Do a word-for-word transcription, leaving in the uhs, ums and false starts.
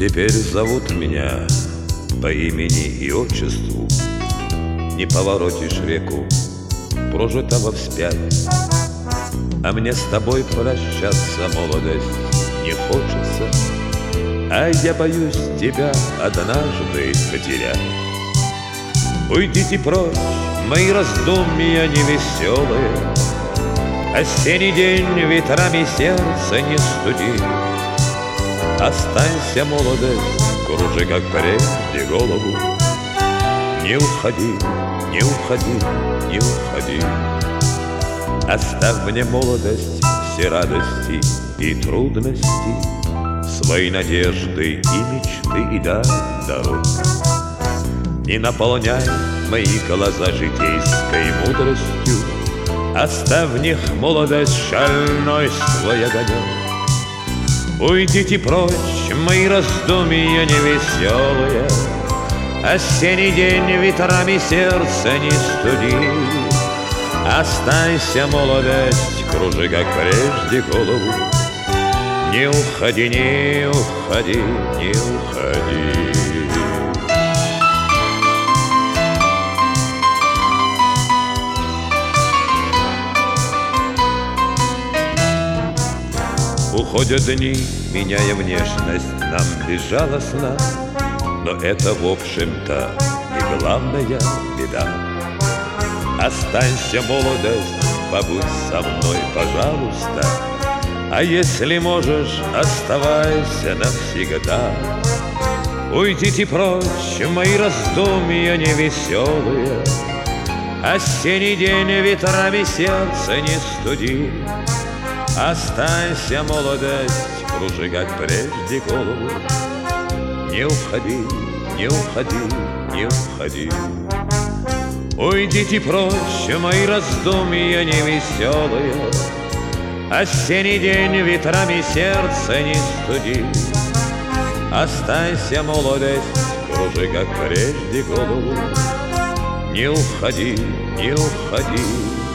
Теперь зовут меня по имени и отчеству. Не поворотишь реку, прожитого вспять. А мне с тобой прощаться, молодость, не хочется. А я боюсь тебя однажды потерять. Уйдите прочь, мои раздумья невеселые. Осенний день ветрами сердце не студи. Останься, молодость, кружи, как прежде, голову. Не уходи, не уходи, не уходи. Оставь мне, молодость, все радости и трудности, свои надежды и мечты и дай дорог. Не наполняй мои глаза житейской мудростью, оставь в них, молодость, шальной свой огонек. Уйдите прочь, мои раздумья невеселые. Осенний день ветрами сердце не студи. Останься, молодость, кружи, как прежде, голову. Не уходи, не уходи, не уходи. Уходят дни, меняя внешность нам безжалостно, но это, в общем-то, не главная беда. Останься, молодость, побудь со мной, пожалуйста. А если можешь, оставайся навсегда. Уйдите прочь, мои раздумья невеселые. Осенний день ветрами сердце не студи. Останься, молодость, кружи, как прежде, голову. Не уходи, не уходи, не уходи. Уйдите прочь, мои раздумья невеселые. Осенний день ветрами сердце не студи. Останься, молодость, кружи, как прежде, голову. Не уходи, не уходи.